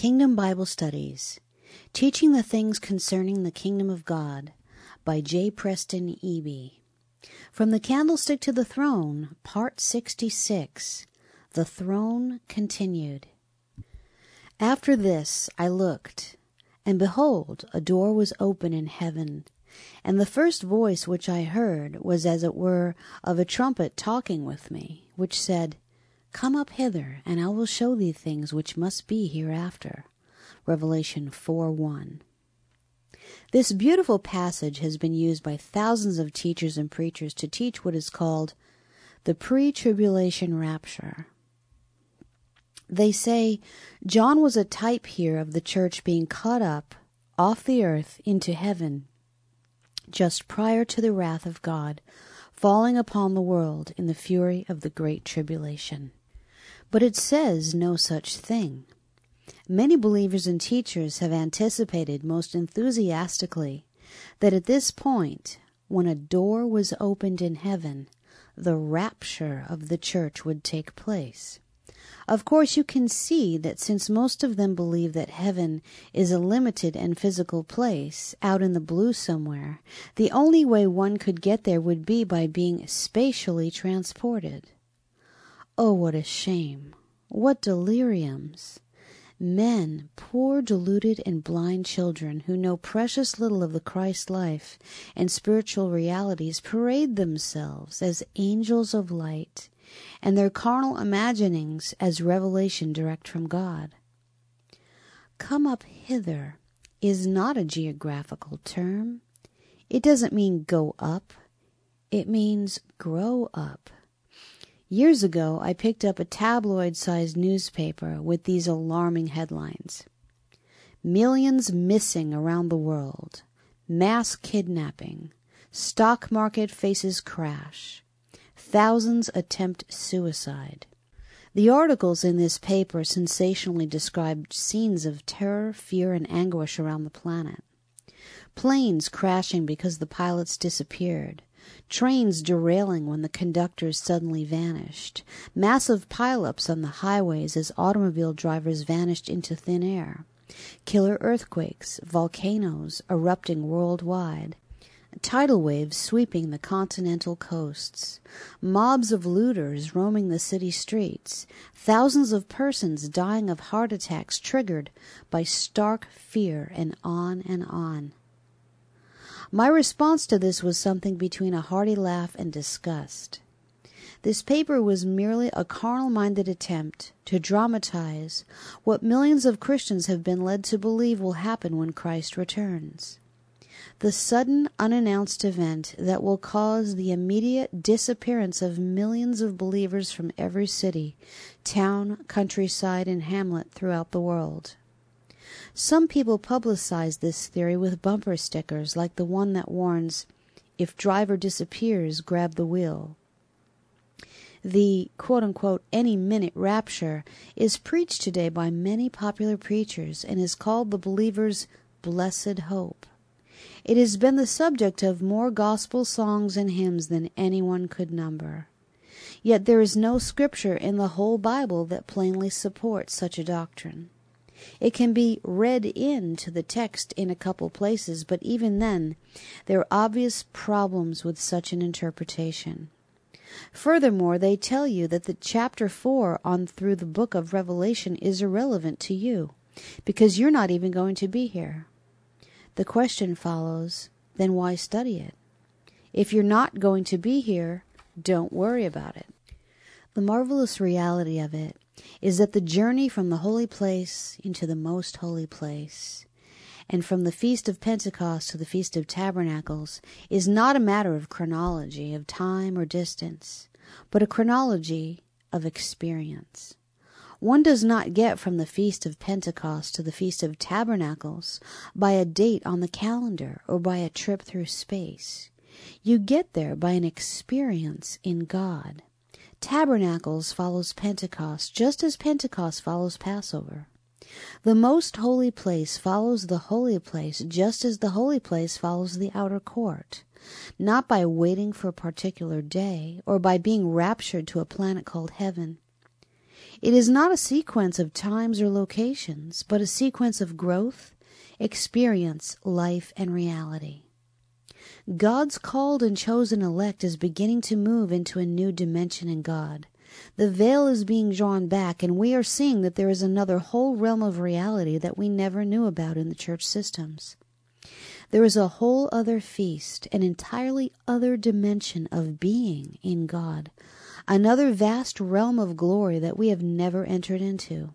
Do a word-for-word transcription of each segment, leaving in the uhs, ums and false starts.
Kingdom Bible Studies, Teaching the Things Concerning the Kingdom of God by J. Preston Eby. From the Candlestick to the Throne, Part sixty-six, The Throne Continued. After this I looked, and behold, a door was open in heaven, and the first voice which I heard was as it were of a trumpet talking with me, which said, Come up hither, and I will show thee things which must be hereafter. Revelation four one. This beautiful passage has been used by thousands of teachers and preachers to teach what is called the pre-tribulation rapture. They say John was a type here of the church being caught up off the earth into heaven just prior to the wrath of God falling upon the world in the fury of the great tribulation. But it says no such thing. Many believers and teachers have anticipated most enthusiastically that at this point, when a door was opened in heaven, the rapture of the church would take place. Of course, you can see that since most of them believe that heaven is a limited and physical place out in the blue somewhere, the only way one could get there would be by being spatially transported. Oh, what a shame! What deliriums! Men, poor deluded and blind children who know precious little of the Christ life and spiritual realities, parade themselves as angels of light and their carnal imaginings as revelation direct from God. Come up hither is not a geographical term. It doesn't mean go up. It means grow up. Years ago, I picked up a tabloid-sized newspaper with these alarming headlines. Millions missing around the world. Mass kidnapping. Stock market faces crash. Thousands attempt suicide. The articles in this paper sensationally described scenes of terror, fear, and anguish around the planet. Planes crashing because the pilots disappeared. Trains derailing when the conductors suddenly vanished. Massive pileups on the highways as automobile drivers vanished into thin air. Killer earthquakes, volcanoes erupting worldwide. Tidal waves sweeping the continental coasts. Mobs of looters roaming the city streets. Thousands of persons dying of heart attacks triggered by stark fear, and on and on. My response to this was something between a hearty laugh and disgust. This paper was merely a carnal-minded attempt to dramatize what millions of Christians have been led to believe will happen when Christ returns. The sudden, unannounced event that will cause the immediate disappearance of millions of believers from every city, town, countryside, and hamlet throughout the world. Some people publicize this theory with bumper stickers like the one that warns, if driver disappears, grab the wheel. The quote-unquote any-minute rapture is preached today by many popular preachers and is called the believer's blessed hope. It has been the subject of more gospel songs and hymns than anyone could number. Yet there is no scripture in the whole Bible that plainly supports such a doctrine. It can be read into the text in a couple places, but even then, there are obvious problems with such an interpretation. Furthermore, they tell you that the chapter four on through the book of Revelation is irrelevant to you, because you're not even going to be here. The question follows, then why study it? If you're not going to be here, don't worry about it. The marvelous reality of it is that the journey from the holy place into the most holy place, and from the Feast of Pentecost to the Feast of Tabernacles, is not a matter of chronology, of time or distance, but a chronology of experience. One does not get from the Feast of Pentecost to the Feast of Tabernacles by a date on the calendar or by a trip through space. You get there by an experience in God. Tabernacles follows Pentecost, just as Pentecost follows Passover. The most holy place follows the holy place, just as the holy place follows the outer court, not by waiting for a particular day or by being raptured to a planet called heaven. It is not a sequence of times or locations, but a sequence of growth, experience, life, and reality. God's called and chosen elect is beginning to move into a new dimension in God. The veil is being drawn back, and we are seeing that there is another whole realm of reality that we never knew about in the church systems. There is a whole other feast, an entirely other dimension of being in God, another vast realm of glory that we have never entered into.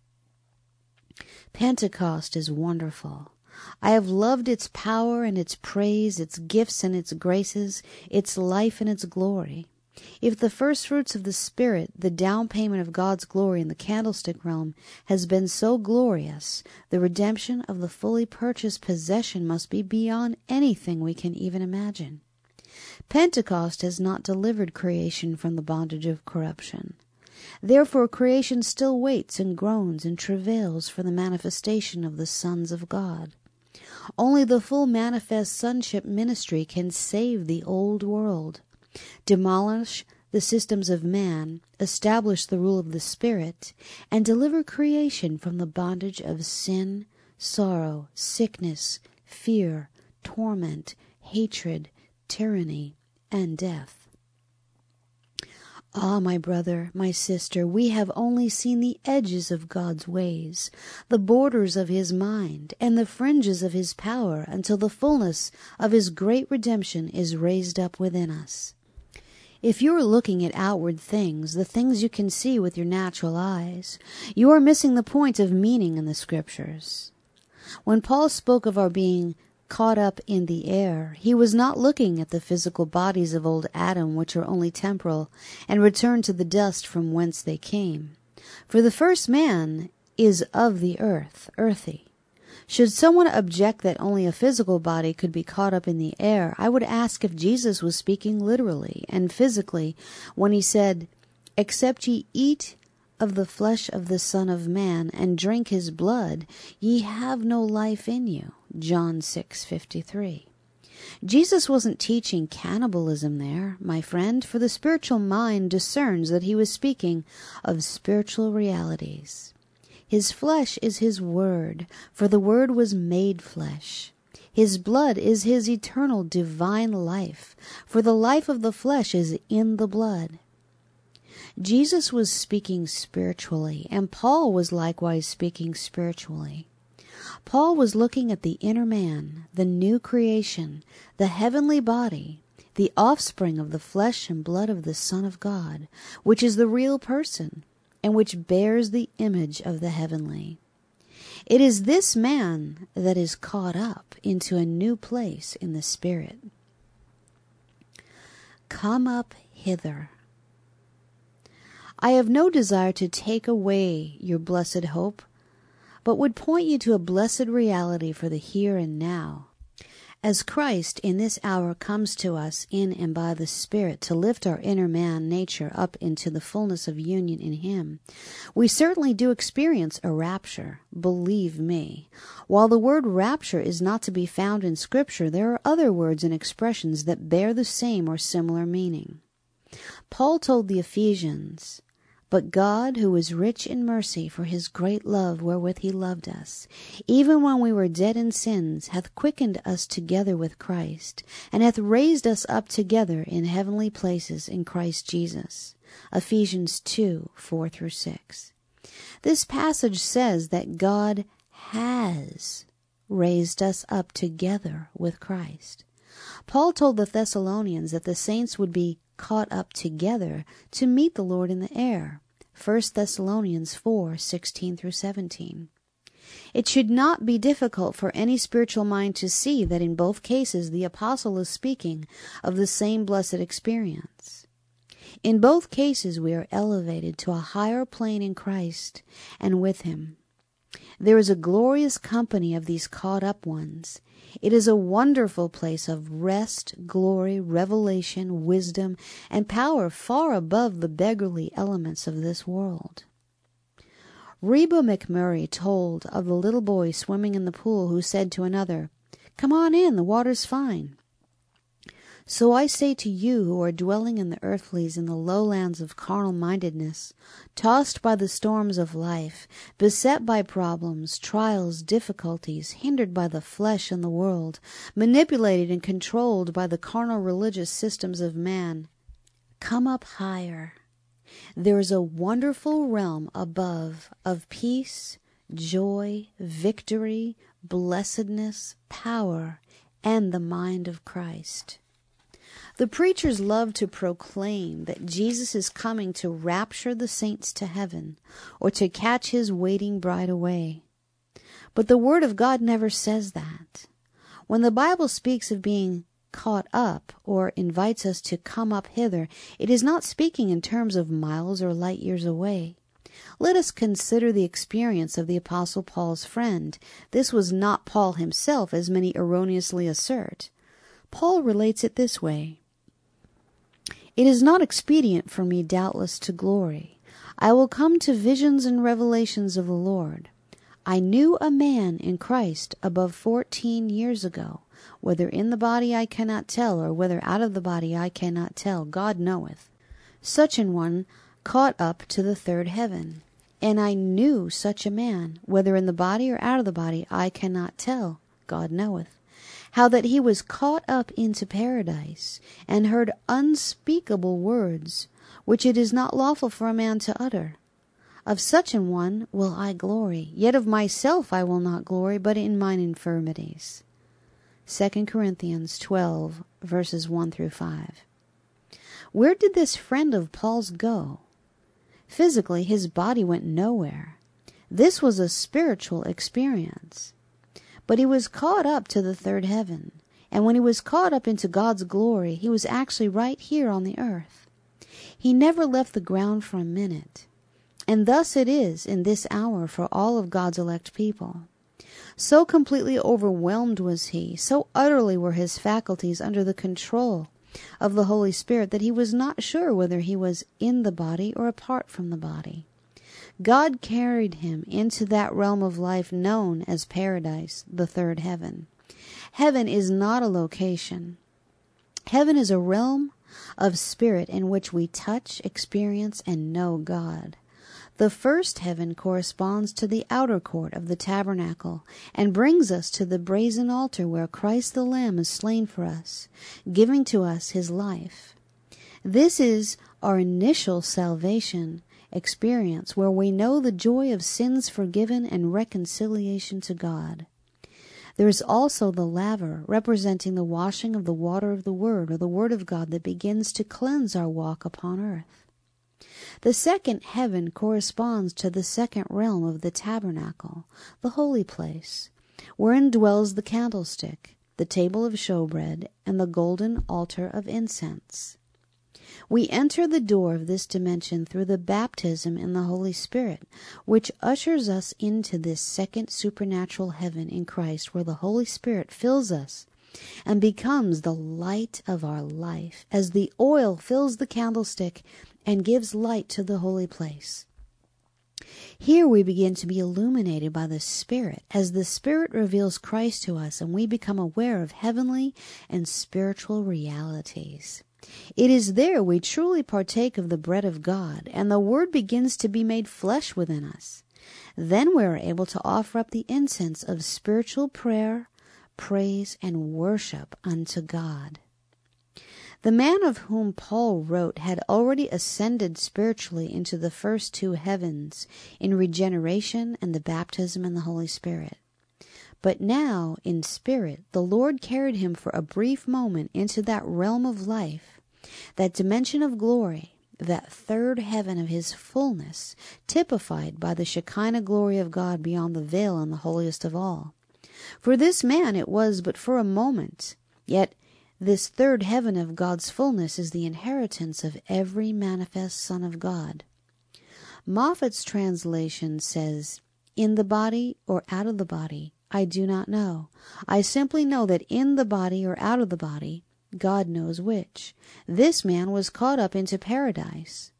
Pentecost is wonderful. I have loved its power and its praise, its gifts and its graces, its life and its glory. If the first fruits of the Spirit, the down payment of God's glory in the candlestick realm, has been so glorious, the redemption of the fully purchased possession must be beyond anything we can even imagine. Pentecost has not delivered creation from the bondage of corruption. Therefore creation still waits and groans and travails for the manifestation of the sons of God. Only the full manifest sonship ministry can save the old world, demolish the systems of man, establish the rule of the Spirit, and deliver creation from the bondage of sin, sorrow, sickness, fear, torment, hatred, tyranny, and death. Ah, my brother, my sister, we have only seen the edges of God's ways, the borders of his mind, and the fringes of his power, until the fullness of his great redemption is raised up within us. If you are looking at outward things, the things you can see with your natural eyes, you are missing the point of meaning in the Scriptures. When Paul spoke of our being caught up in the air, he was not looking at the physical bodies of old Adam, which are only temporal, and return to the dust from whence they came. For the first man is of the earth, earthy. Should someone object that only a physical body could be caught up in the air, I would ask if Jesus was speaking literally and physically when he said, "Except ye eat of the flesh of the Son of Man and drink his blood, ye have no life in you." John six fifty-three. Jesus wasn't teaching cannibalism there, my friend, for the spiritual mind discerns that he was speaking of spiritual realities. His flesh is his word, for the word was made flesh. His blood is his eternal divine life, for the life of the flesh is in the blood. Jesus was speaking spiritually, and Paul was likewise speaking spiritually. Paul was looking at the inner man, the new creation, the heavenly body, the offspring of the flesh and blood of the Son of God, which is the real person, and which bears the image of the heavenly. It is this man that is caught up into a new place in the Spirit. Come up hither. I have no desire to take away your blessed hope, but would point you to a blessed reality for the here and now. As Christ in this hour comes to us in and by the Spirit to lift our inner man nature up into the fullness of union in him, we certainly do experience a rapture, believe me. While the word rapture is not to be found in Scripture, there are other words and expressions that bear the same or similar meaning. Paul told the Ephesians, "But God, who is rich in mercy for his great love wherewith he loved us, even when we were dead in sins, hath quickened us together with Christ, and hath raised us up together in heavenly places in Christ Jesus." Ephesians two, four through six. This passage says that God has raised us up together with Christ. Paul told the Thessalonians that the saints would be caught up together to meet the Lord in the air. First Thessalonians four, sixteen through seventeen. It should not be difficult for any spiritual mind to see that in both cases the apostle is speaking of the same blessed experience. In both cases we are elevated to a higher plane in Christ and with him. There is a glorious company of these caught up ones. It is a wonderful place of rest, glory, revelation, wisdom, and power far above the beggarly elements of this world. Reba McMurray told of the little boy swimming in the pool who said to another, "Come on in, the water's fine." So I say to you who are dwelling in the earthlies in the lowlands of carnal mindedness, tossed by the storms of life, beset by problems, trials, difficulties, hindered by the flesh and the world, manipulated and controlled by the carnal religious systems of man, come up higher. There is a wonderful realm above of peace, joy, victory, blessedness, power, and the mind of Christ. The preachers love to proclaim that Jesus is coming to rapture the saints to heaven or to catch his waiting bride away. But the Word of God never says that. When the Bible speaks of being caught up or invites us to come up hither, it is not speaking in terms of miles or light years away. Let us consider the experience of the Apostle Paul's friend. This was not Paul himself, as many erroneously assert. Paul relates it this way. It is not expedient for me, doubtless, to glory. I will come to visions and revelations of the Lord. I knew a man in Christ above fourteen years ago, whether in the body I cannot tell, or whether out of the body I cannot tell, God knoweth. Such an one caught up to the third heaven. And I knew such a man, whether in the body or out of the body I cannot tell, God knoweth. How that he was caught up into paradise, and heard unspeakable words, which it is not lawful for a man to utter. Of such an one will I glory, yet of myself I will not glory, but in mine infirmities. Second Corinthians twelve, verses one through five. Where did this friend of Paul's go? Physically, his body went nowhere. This was a spiritual experience. But he was caught up to the third heaven. And when he was caught up into God's glory, he was actually right here on the earth. He never left the ground for a minute. And thus it is in this hour for all of God's elect people. So completely overwhelmed was he, so utterly were his faculties under the control of the Holy Spirit, that he was not sure whether he was in the body or apart from the body. God carried him into that realm of life known as paradise, the third heaven. Heaven is not a location. Heaven is a realm of spirit in which we touch, experience, and know God. The first heaven corresponds to the outer court of the tabernacle and brings us to the brazen altar where Christ the Lamb is slain for us, giving to us his life. This is our initial salvation experience, where we know the joy of sins forgiven and reconciliation to God. There is also the laver, representing the washing of the water of the Word, or the Word of God, that begins to cleanse our walk upon earth. The second heaven corresponds to the second realm of the tabernacle, the holy place, wherein dwells the candlestick, the table of showbread, and the golden altar of incense. We enter the door of this dimension through the baptism in the Holy Spirit, which ushers us into this second supernatural heaven in Christ, where the Holy Spirit fills us and becomes the light of our life, as the oil fills the candlestick and gives light to the holy place. Here we begin to be illuminated by the Spirit, as the Spirit reveals Christ to us, and we become aware of heavenly and spiritual realities. It is there we truly partake of the bread of God, and the Word begins to be made flesh within us. Then we are able to offer up the incense of spiritual prayer, praise, and worship unto God. The man of whom Paul wrote had already ascended spiritually into the first two heavens in regeneration and the baptism in the Holy Spirit. But now, in spirit, the Lord carried him for a brief moment into that realm of life, that dimension of glory, that third heaven of his fullness, typified by the Shekinah glory of God beyond the veil in the holiest of all. For this man it was but for a moment, yet this third heaven of God's fullness is the inheritance of every manifest Son of God. Moffat's translation says, "In the body or out of the body, I do not know. I simply know that in the body or out of the body, God knows which. This man was caught up into paradise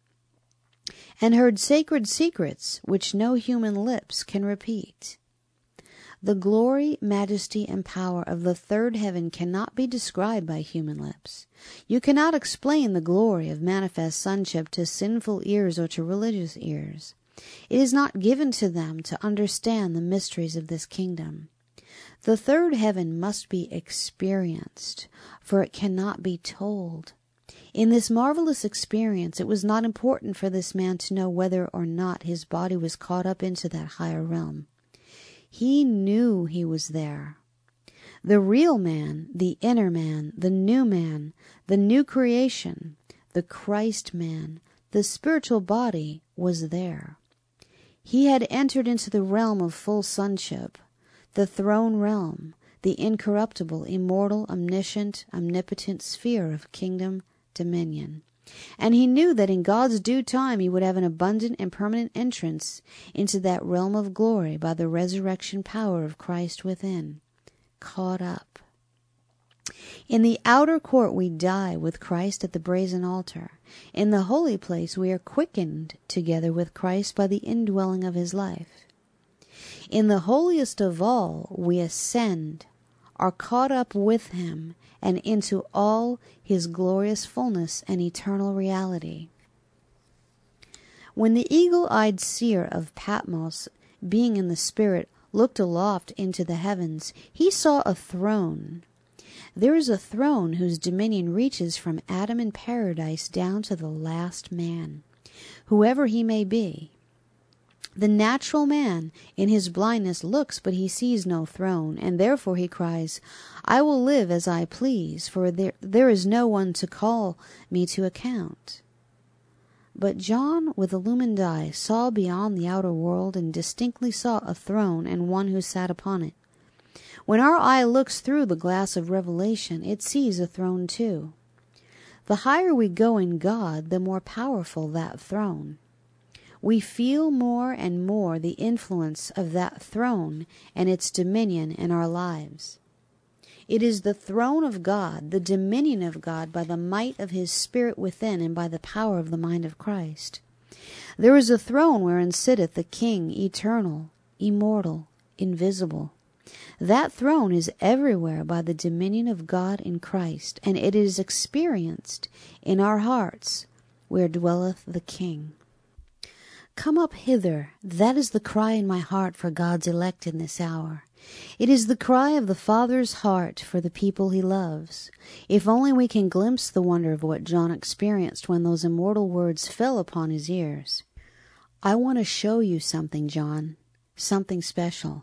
and heard sacred secrets which no human lips can repeat." The glory, majesty, and power of the third heaven cannot be described by human lips. You cannot explain the glory of manifest sonship to sinful ears or to religious ears. It is not given to them to understand the mysteries of this kingdom. The third heaven must be experienced, for it cannot be told. In this marvelous experience, it was not important for this man to know whether or not his body was caught up into that higher realm. He knew he was there. The real man, the inner man, the new man, the new creation, the Christ man, the spiritual body was there. He had entered into the realm of full sonship, the throne realm, the incorruptible, immortal, omniscient, omnipotent sphere of kingdom dominion. And he knew that in God's due time he would have an abundant and permanent entrance into that realm of glory by the resurrection power of Christ within. Caught up. In the outer court we die with Christ at the brazen altar. In the holy place we are quickened together with Christ by the indwelling of his life. In the holiest of all we ascend, are caught up with him, and into all his glorious fullness and eternal reality. When the eagle-eyed seer of Patmos, being in the Spirit, looked aloft into the heavens, he saw a throne. There is a throne whose dominion reaches from Adam in paradise down to the last man, whoever he may be. The natural man, in his blindness, looks, but he sees no throne, and therefore he cries, I will live as I please, for there, there is no one to call me to account. But John, with illumined eye, saw beyond the outer world, and distinctly saw a throne and one who sat upon it. When our eye looks through the glass of revelation, it sees a throne too. The higher we go in God, the more powerful that throne. We feel more and more the influence of that throne and its dominion in our lives. It is the throne of God, the dominion of God by the might of his Spirit within and by the power of the mind of Christ. There is a throne wherein sitteth the King, eternal, immortal, invisible. That throne is everywhere by the dominion of God in Christ, and it is experienced in our hearts where dwelleth the King. Come up hither, that is the cry in my heart for God's elect in this hour. It is the cry of the Father's heart for the people he loves. If only we can glimpse the wonder of what John experienced when those immortal words fell upon his ears. I want to show you something, John, something special.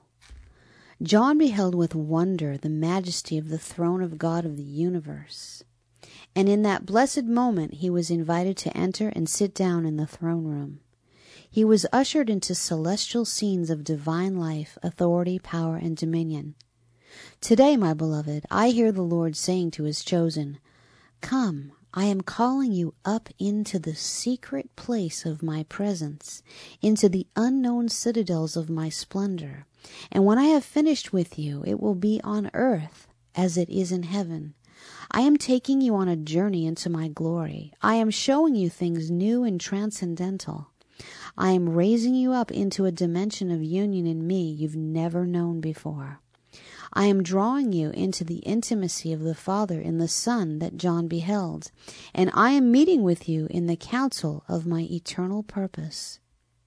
John beheld with wonder the majesty of the throne of God of the universe. And in that blessed moment he was invited to enter and sit down in the throne room. He was ushered into celestial scenes of divine life, authority, power, and dominion. Today, my beloved, I hear the Lord saying to his chosen, Come, I am calling you up into the secret place of my presence, into the unknown citadels of my splendor. And when I have finished with you, it will be on earth as it is in heaven. I am taking you on a journey into my glory. I am showing you things new and transcendental. I am raising you up into a dimension of union in me you've never known before. I am drawing you into the intimacy of the Father in the Son that John beheld, and I am meeting with you in the counsel of my eternal purpose.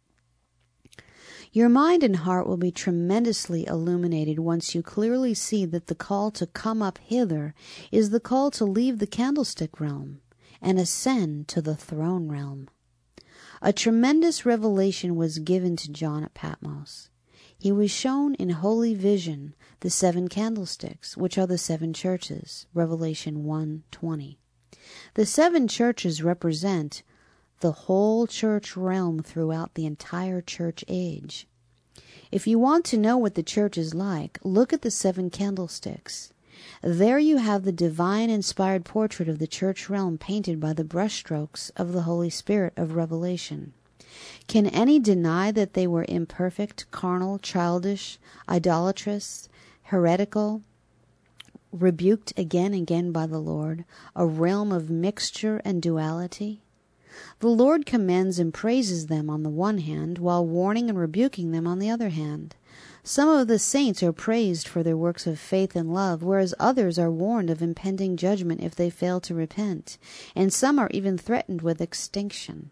Your mind and heart will be tremendously illuminated once you clearly see that the call to come up hither is the call to leave the candlestick realm and ascend to the throne realm. A tremendous revelation was given to John at Patmos. He was shown in holy vision the seven candlesticks, which are the seven churches, Revelation one twenty. The seven churches represent the whole church realm throughout the entire church age. If you want to know what the church is like, look at the seven candlesticks. There you have the divine inspired portrait of the church realm painted by the brushstrokes of the Holy Spirit of Revelation. Can any deny that they were imperfect, carnal, childish, idolatrous, heretical, rebuked again and again by the Lord, a realm of mixture and duality? The Lord commends and praises them on the one hand, while warning and rebuking them on the other hand. Some of the saints are praised for their works of faith and love, whereas others are warned of impending judgment if they fail to repent, and some are even threatened with extinction.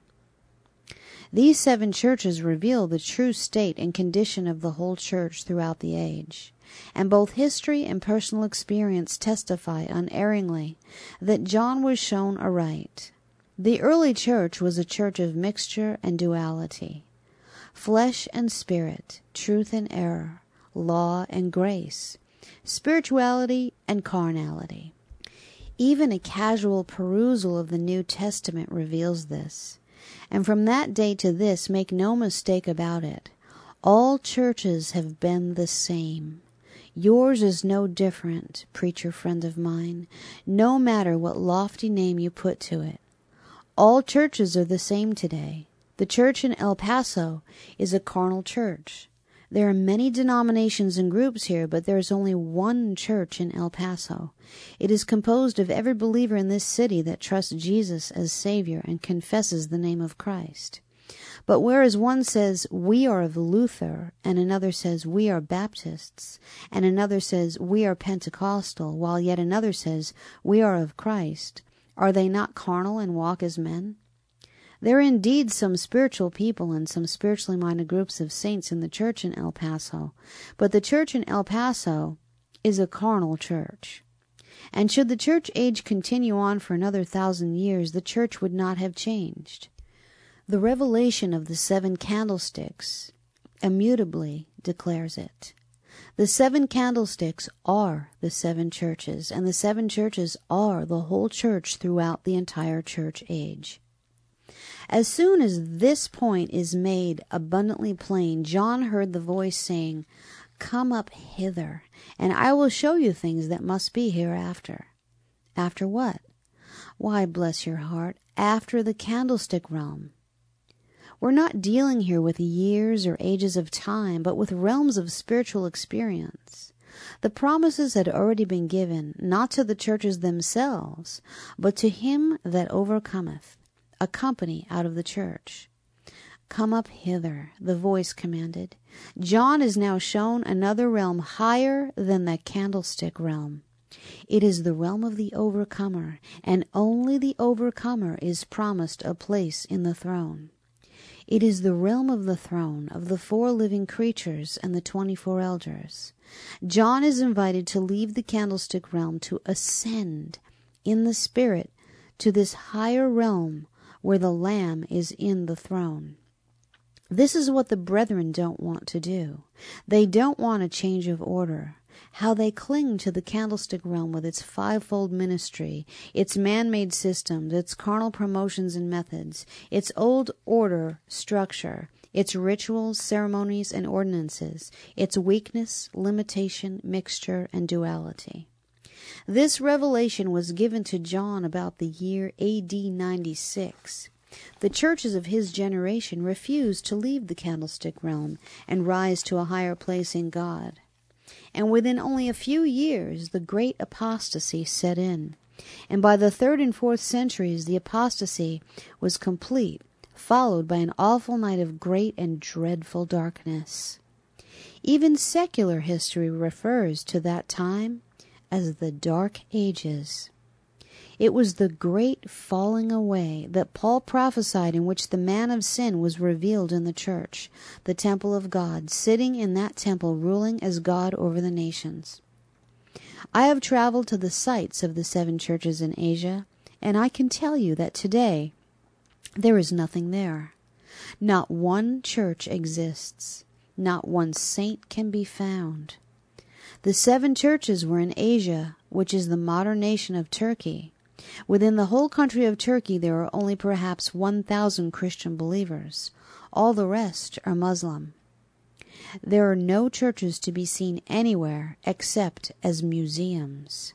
These seven churches reveal the true state and condition of the whole church throughout the age, and both history and personal experience testify unerringly that John was shown aright. The early church was a church of mixture and duality, flesh and spirit, truth and error, law and grace, spirituality and carnality. Even a casual perusal of the New Testament reveals this. And from that day to this, make no mistake about it, all churches have been the same. Yours is no different, preacher friend of mine, no matter what lofty name you put to it. All churches are the same today. The church in El Paso is a carnal church. There are many denominations and groups here, but there is only one church in El Paso. It is composed of every believer in this city that trusts Jesus as Savior and confesses the name of Christ. But whereas one says, we are of Luther, and another says, we are Baptists, and another says, we are Pentecostal, while yet another says, we are of Christ, are they not carnal and walk as men? There are indeed some spiritual people and some spiritually minded groups of saints in the church in El Paso, but the church in El Paso is a carnal church. And should the church age continue on for another thousand years, the church would not have changed. The revelation of the seven candlesticks immutably declares it. The seven candlesticks are the seven churches, and the seven churches are the whole church throughout the entire church age. As soon as this point is made abundantly plain, John heard the voice saying, "Come up hither, and I will show you things that must be hereafter." After what? Why, bless your heart, after the candlestick realm. We're not dealing here with years or ages of time, but with realms of spiritual experience. The promises had already been given, not to the churches themselves, but to him that overcometh, a company out of the church. "Come up hither," the voice commanded. John is now shown another realm higher than the candlestick realm. It is the realm of the overcomer, and only the overcomer is promised a place in the throne. It is the realm of the throne, of the four living creatures and the twenty-four elders. John is invited to leave the candlestick realm to ascend in the spirit to this higher realm where the Lamb is in the throne. This is what the brethren don't want to do. They don't want a change of order. How they cling to the candlestick realm with its fivefold ministry, its man-made systems, its carnal promotions and methods, its old order structure, its rituals, ceremonies, and ordinances, its weakness, limitation, mixture, and duality. This revelation was given to John about the year A D ninety-six. The churches of his generation refused to leave the candlestick realm and rise to a higher place in God. And within only a few years, the great apostasy set in. And by the third and fourth centuries, the apostasy was complete, followed by an awful night of great and dreadful darkness. Even secular history refers to that time as the Dark Ages. It was the great falling away that Paul prophesied, in which the man of sin was revealed in the church, the temple of God, sitting in that temple ruling as God over the nations. I have traveled to the sites of the seven churches in Asia, and I can tell you that today there is nothing there. Not one church exists. Not one saint can be found. The seven churches were in Asia, which is the modern nation of Turkey. Within the whole country of Turkey, there are only perhaps one thousand Christian believers. All the rest are Muslim. There are no churches to be seen anywhere except as museums.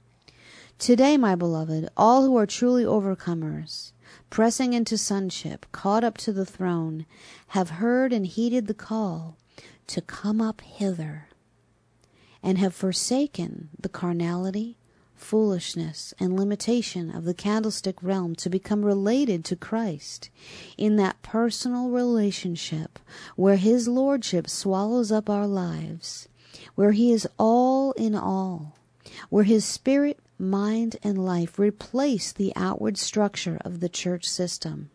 Today, my beloved, all who are truly overcomers, pressing into sonship, caught up to the throne, have heard and heeded the call to come up hither, and have forsaken the carnality, foolishness, and limitation of the candlestick realm to become related to Christ in that personal relationship where His Lordship swallows up our lives, where He is all in all, where His Spirit, mind, and life replace the outward structure of the church system.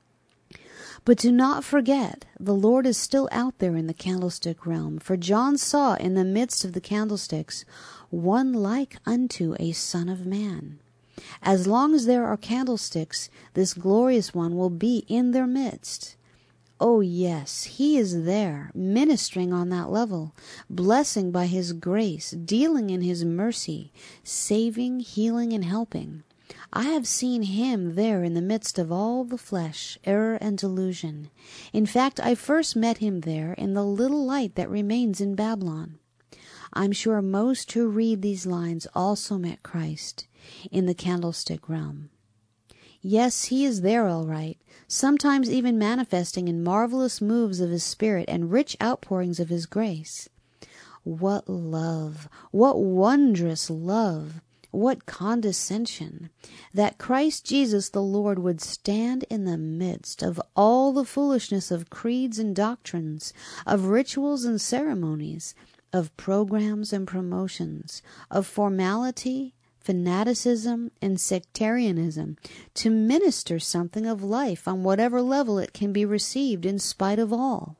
But do not forget, the Lord is still out there in the candlestick realm, for John saw in the midst of the candlesticks one like unto a Son of Man. As long as there are candlesticks, this glorious one will be in their midst. Oh yes, He is there, ministering on that level, blessing by His grace, dealing in His mercy, saving, healing, and helping. I have seen Him there in the midst of all the flesh, error, and delusion. In fact, I first met Him there in the little light that remains in Babylon. I'm sure most who read these lines also met Christ in the candlestick realm. Yes, He is there all right, sometimes even manifesting in marvelous moves of His Spirit and rich outpourings of His grace. What love! What wondrous love! What condescension, that Christ Jesus the Lord would stand in the midst of all the foolishness of creeds and doctrines, of rituals and ceremonies, of programs and promotions, of formality, fanaticism, and sectarianism, to minister something of life on whatever level it can be received in spite of all.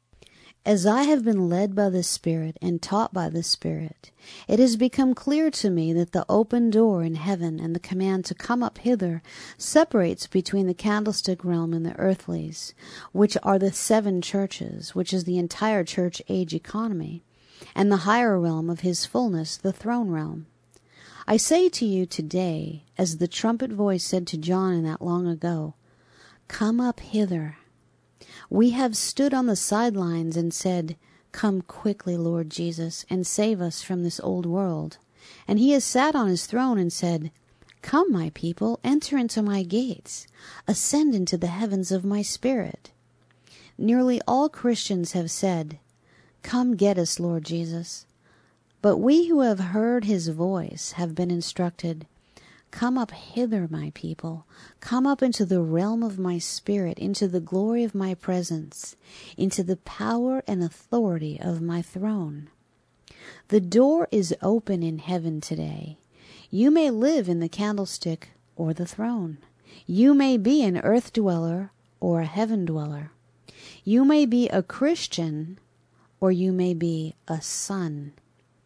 As I have been led by the Spirit and taught by the Spirit, it has become clear to me that the open door in heaven and the command to come up hither separates between the candlestick realm and the earthlies, which are the seven churches, which is the entire church age economy, and the higher realm of His fullness, the throne realm. I say to you today, as the trumpet voice said to John in that long ago, come up hither. We have stood on the sidelines and said, come quickly, Lord Jesus, and save us from this old world. And He has sat on His throne and said, come, my people, enter into my gates, ascend into the heavens of my Spirit. Nearly all Christians have said, come get us, Lord Jesus. But we who have heard His voice have been instructed, come up hither, my people. Come up into the realm of my Spirit, into the glory of my presence, into the power and authority of my throne. The door is open in heaven today. You may live in the candlestick or the throne. You may be an earth dweller or a heaven dweller. You may be a Christian or you may be a son.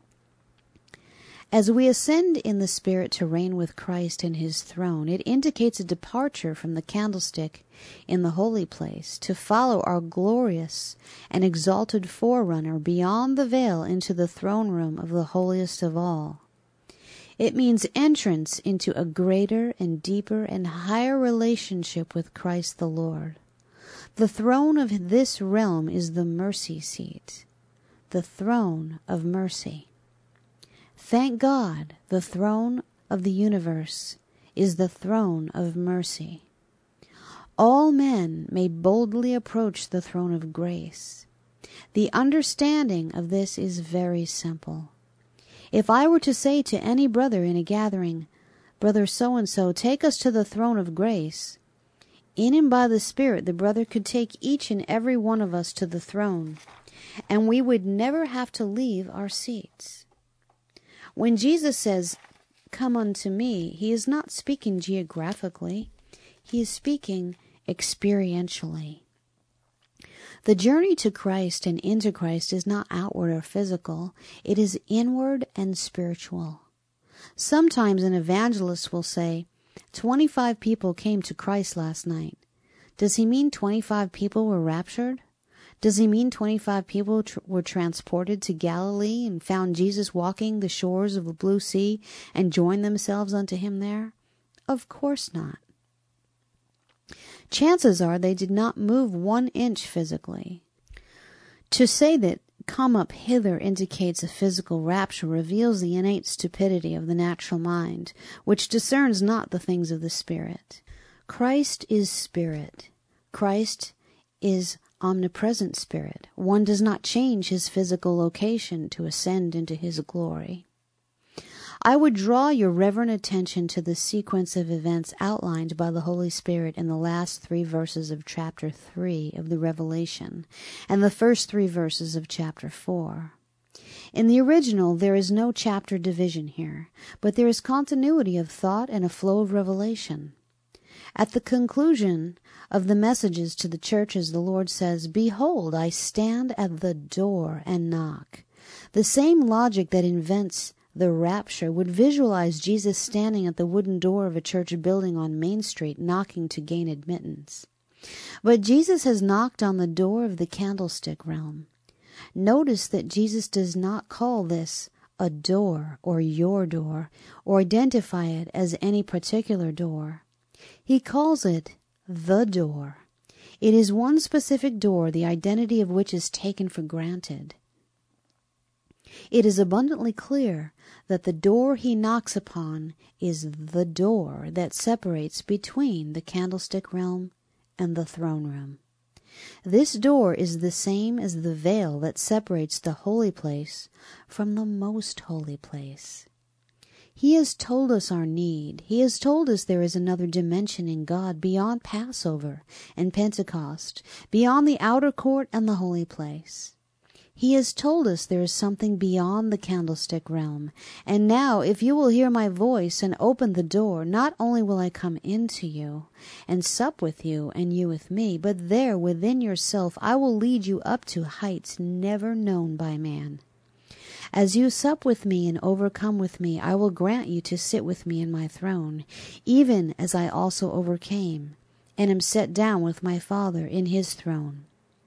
As we ascend in the Spirit to reign with Christ in His throne, it indicates a departure from the candlestick in the holy place to follow our glorious and exalted forerunner beyond the veil into the throne room of the holiest of all. It means entrance into a greater and deeper and higher relationship with Christ the Lord. The throne of this realm is the mercy seat, the throne of mercy. Thank God, the throne of the universe is the throne of mercy. All men may boldly approach the throne of grace. The understanding of this is very simple. If I were to say to any brother in a gathering, Brother so-and-so, take us to the throne of grace, in and by the Spirit the brother could take each and every one of us to the throne, and we would never have to leave our seats. When Jesus says, come unto me, He is not speaking geographically. He is speaking experientially. The journey to Christ and into Christ is not outward or physical. It is inward and spiritual. Sometimes an evangelist will say, twenty-five people came to Christ last night. Does he mean twenty-five people were raptured? Does he mean twenty-five people tr- were transported to Galilee and found Jesus walking the shores of the blue sea and joined themselves unto Him there? Of course not. Chances are they did not move one inch physically. To say that come up hither indicates a physical rapture reveals the innate stupidity of the natural mind, which discerns not the things of the Spirit. Christ is Spirit. Christ is omnipresent Spirit. One does not change His physical location to ascend into His glory. I would draw your reverent attention to the sequence of events outlined by the Holy Spirit in the last three verses of chapter three of the Revelation and the first three verses of chapter four. In the original, there is no chapter division here, but there is continuity of thought and a flow of revelation. At the conclusion of the messages to the churches, the Lord says, "Behold, I stand at the door and knock." The same logic that invents the rapture would visualize Jesus standing at the wooden door of a church building on Main Street, knocking to gain admittance. But Jesus has knocked on the door of the candlestick realm. Notice that Jesus does not call this a door or your door or identify it as any particular door. He calls it the door. It is one specific door, the identity of which is taken for granted. It is abundantly clear that the door he knocks upon is the door that separates between the candlestick realm and the throne room. This door is the same as the veil that separates the holy place from the most holy place. He has told us our need. He has told us there is another dimension in God beyond Passover and Pentecost, beyond the outer court and the holy place. He has told us there is something beyond the candlestick realm. And now, if you will hear my voice and open the door, not only will I come into you and sup with you and you with me, but there within yourself I will lead you up to heights never known by man. As you sup with me and overcome with me, I will grant you to sit with me in my throne, even as I also overcame and am set down with my Father in his throne.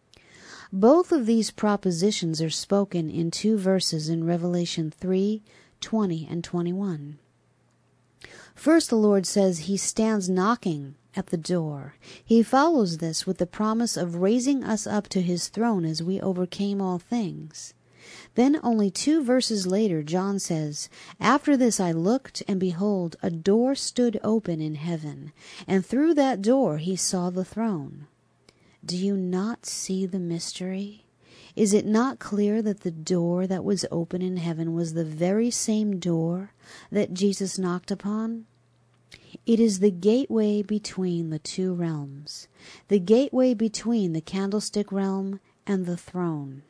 Both of these propositions are spoken in two verses in Revelation three, twenty and twenty-one. First, the Lord says he stands knocking at the door. He follows this with the promise of raising us up to his throne as we overcame all things. Then only two verses later, John says, "After this I looked, and behold, a door stood open in heaven, and through that door he saw the throne." Do you not see the mystery? Is it not clear that the door that was open in heaven was the very same door that Jesus knocked upon? It is the gateway between the two realms, the gateway between the candlestick realm and the throne.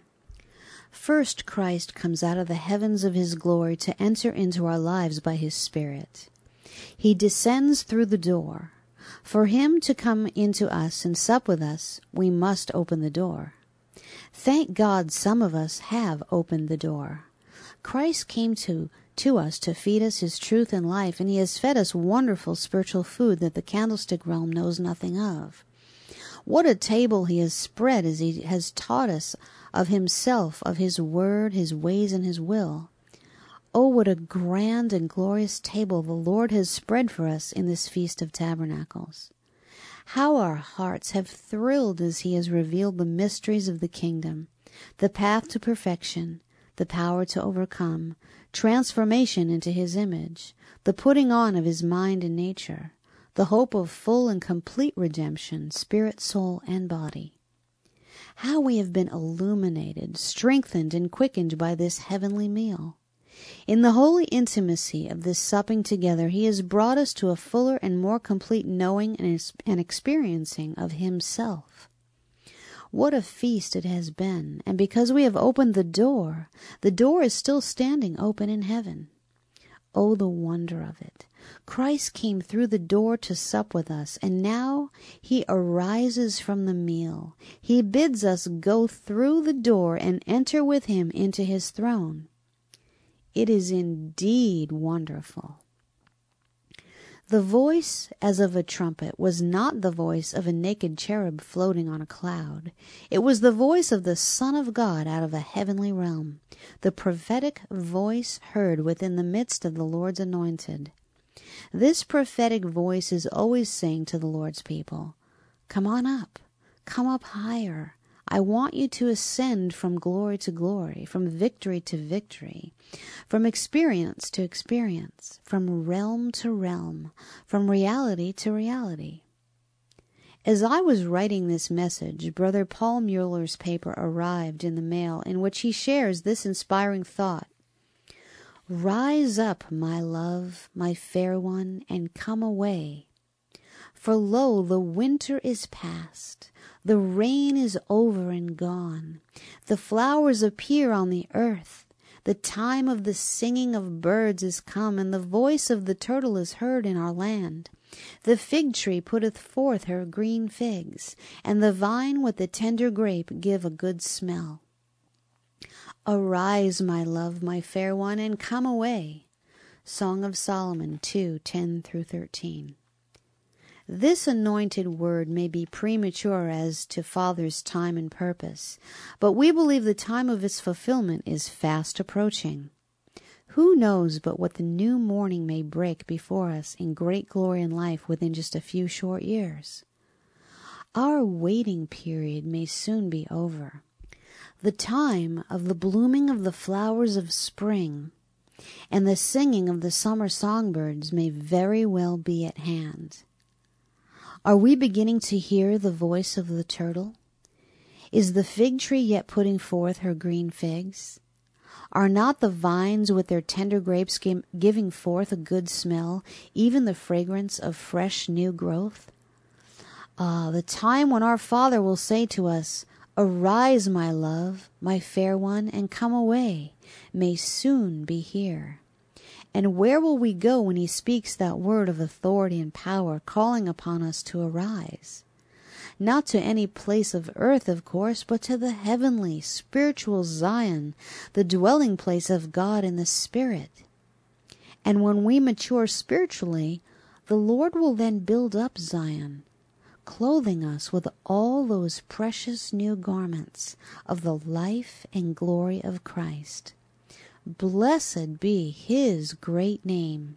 First, Christ comes out of the heavens of his glory to enter into our lives by his Spirit. He descends through the door. For him to come into us and sup with us, we must open the door. Thank God some of us have opened the door. Christ came to, to us to feed us his truth and life, and he has fed us wonderful spiritual food that the candlestick realm knows nothing of. What a table he has spread as he has taught us of himself, of his word, his ways, and his will. Oh, what a grand and glorious table the Lord has spread for us in this Feast of Tabernacles. How our hearts have thrilled as he has revealed the mysteries of the kingdom, the path to perfection, the power to overcome, transformation into his image, the putting on of his mind and nature, the hope of full and complete redemption, spirit, soul, and body. How we have been illuminated, strengthened, and quickened by this heavenly meal. In the holy intimacy of this supping together, he has brought us to a fuller and more complete knowing and experiencing of himself. What a feast it has been, and because we have opened the door, the door is still standing open in heaven. Oh, the wonder of it. Christ came through the door to sup with us, and now he arises from the meal. He bids us go through the door and enter with him into his throne. It is indeed wonderful. The voice as of a trumpet was not the voice of a naked cherub floating on a cloud. It was the voice of the Son of God out of a heavenly realm, the prophetic voice heard within the midst of the Lord's anointed. This prophetic voice is always saying to the Lord's people, "Come on up, come up higher. I want you to ascend from glory to glory, from victory to victory, from experience to experience, from realm to realm, from reality to reality." As I was writing this message, Brother Paul Mueller's paper arrived in the mail in which he shares this inspiring thought. Rise up, my love, my fair one, and come away. For lo, the winter is past, the rain is over and gone. The flowers appear on the earth, the time of the singing of birds is come, and the voice of the turtle is heard in our land. The fig tree putteth forth her green figs, and the vine with the tender grape give a good smell. Arise, my love, my fair one, and come away. Song of Solomon two, ten through thirteen. This anointed word may be premature as to Father's time and purpose, but we believe the time of its fulfillment is fast approaching. Who knows but what the new morning may break before us in great glory and life within just a few short years? Our waiting period may soon be over. The time of the blooming of the flowers of spring and the singing of the summer songbirds may very well be at hand. Are we beginning to hear the voice of the turtle? Is the fig tree yet putting forth her green figs? Are not the vines with their tender grapes giving forth a good smell, even the fragrance of fresh new growth? Ah, the time when our Father will say to us, Arise, my love, my fair one, and come away, may soon be here. And where will we go when he speaks that word of authority and power, calling upon us to arise? Not to any place of earth, of course, but to the heavenly, spiritual Zion, the dwelling place of God in the Spirit. And when we mature spiritually, the Lord will then build up Zion, clothing us with all those precious new garments of the life and glory of Christ. Blessed be his great name.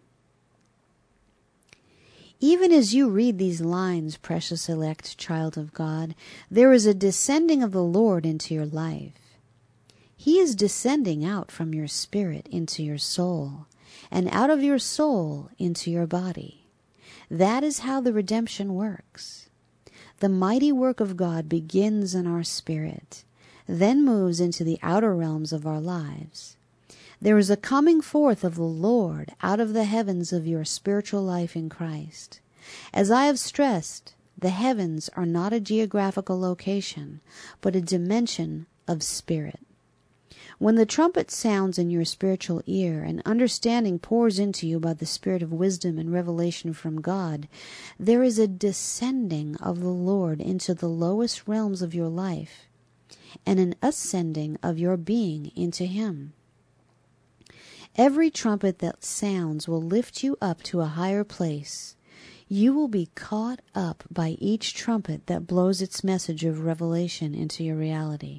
Even as you read these lines, precious elect child of God, there is a descending of the Lord into your life. He is descending out from your spirit into your soul, and out of your soul into your body. That is how the redemption works. The mighty work of God begins in our spirit, then moves into the outer realms of our lives. There is a coming forth of the Lord out of the heavens of your spiritual life in Christ. As I have stressed, the heavens are not a geographical location, but a dimension of spirit. When the trumpet sounds in your spiritual ear and understanding pours into you by the spirit of wisdom and revelation from God, there is a descending of the Lord into the lowest realms of your life and an ascending of your being into him. Every trumpet that sounds will lift you up to a higher place. You will be caught up by each trumpet that blows its message of revelation into your reality.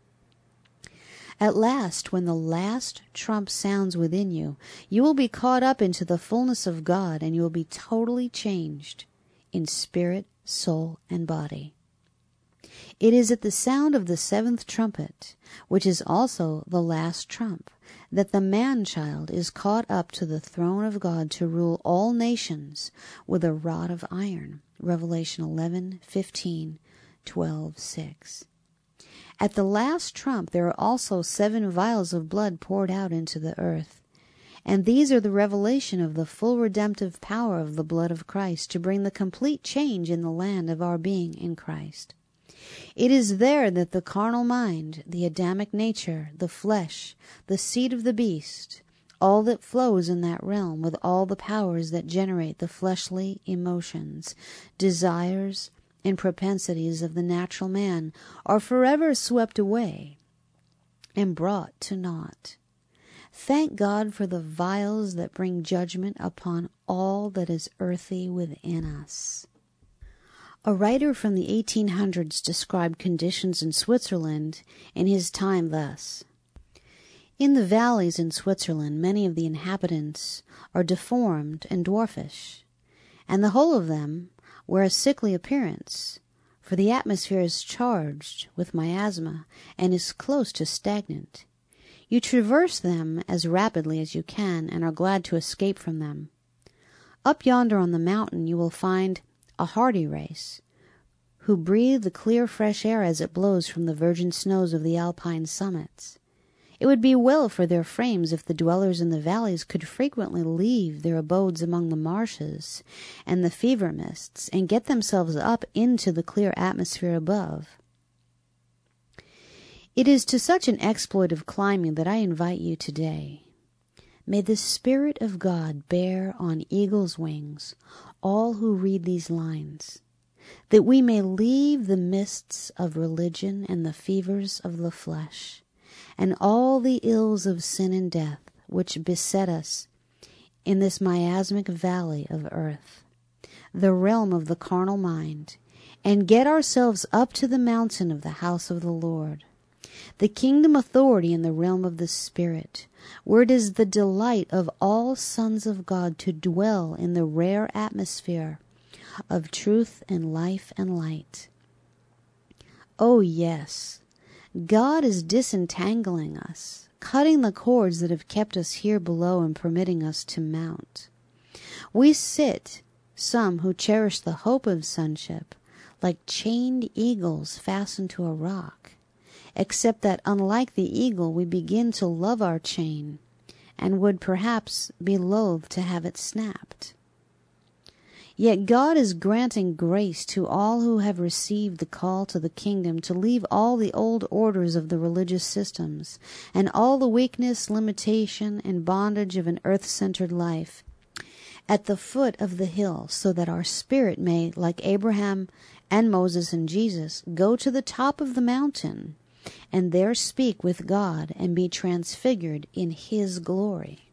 At last, when the last trump sounds within you, you will be caught up into the fullness of God, and you will be totally changed in spirit, soul, and body. It is at the sound of the seventh trumpet, which is also the last trump, that the man-child is caught up to the throne of God to rule all nations with a rod of iron. Revelation eleven, fifteen, twelve, six. At the last trump there are also seven vials of blood poured out into the earth, and these are the revelation of the full redemptive power of the blood of Christ to bring the complete change in the land of our being in Christ. It is there that the carnal mind, the Adamic nature, the flesh, the seed of the beast, all that flows in that realm with all the powers that generate the fleshly emotions, desires, and propensities of the natural man are forever swept away and brought to naught. Thank God for the vials that bring judgment upon all that is earthy within us. A writer from the eighteen hundreds described conditions in Switzerland in his time thus: In the valleys in Switzerland, many of the inhabitants are deformed and dwarfish, and the whole of them wear a sickly appearance, for the atmosphere is charged with miasma and is close to stagnant. You traverse them as rapidly as you can and are glad to escape from them. Up yonder on the mountain you will find a hardy race, who breathe the clear fresh air as it blows from the virgin snows of the alpine summits. It would be well for their frames if the dwellers in the valleys could frequently leave their abodes among the marshes and the fever mists and get themselves up into the clear atmosphere above. It is to such an exploit of climbing that I invite you today. May the Spirit of God bear on eagle's wings all who read these lines, that we may leave the mists of religion and the fevers of the flesh, and all the ills of sin and death which beset us in this miasmic valley of earth, the realm of the carnal mind, and get ourselves up to the mountain of the house of the Lord, the kingdom authority in the realm of the Spirit, where it is the delight of all sons of God to dwell in the rare atmosphere of truth and life and light. Oh yes, God is disentangling us, cutting the cords that have kept us here below and permitting us to mount. We sit, some who cherish the hope of sonship, like chained eagles fastened to a rock, except that unlike the eagle we begin to love our chain and would perhaps be loath to have it snapped. Yet God is granting grace to all who have received the call to the kingdom to leave all the old orders of the religious systems and all the weakness, limitation, and bondage of an earth-centered life at the foot of the hill, so that our spirit may, like Abraham and Moses and Jesus, go to the top of the mountain and there speak with God and be transfigured in His glory.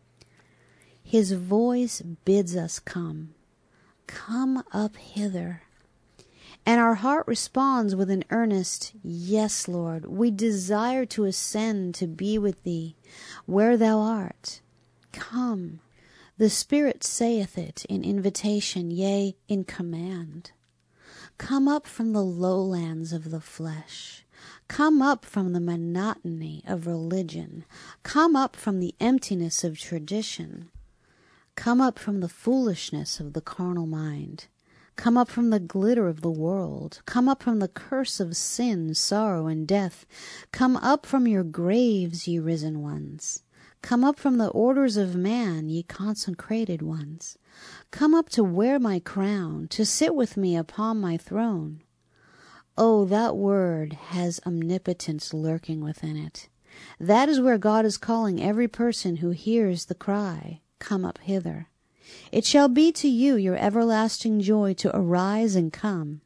His voice bids us come. Come up hither. And our heart responds with an earnest, yes, Lord, we desire to ascend to be with Thee where Thou art. Come. The Spirit saith it in invitation, yea, in command. Come up from the lowlands of the flesh. Come up from the monotony of religion. Come up from the emptiness of tradition. Come up from the foolishness of the carnal mind. Come up from the glitter of the world. Come up from the curse of sin, sorrow, and death. Come up from your graves, ye risen ones. Come up from the orders of man, ye consecrated ones. Come up to wear my crown, to sit with me upon my throne. Oh, that word has omnipotence lurking within it. That is where God is calling every person who hears the cry, come up hither. It shall be to you your everlasting joy to arise and come.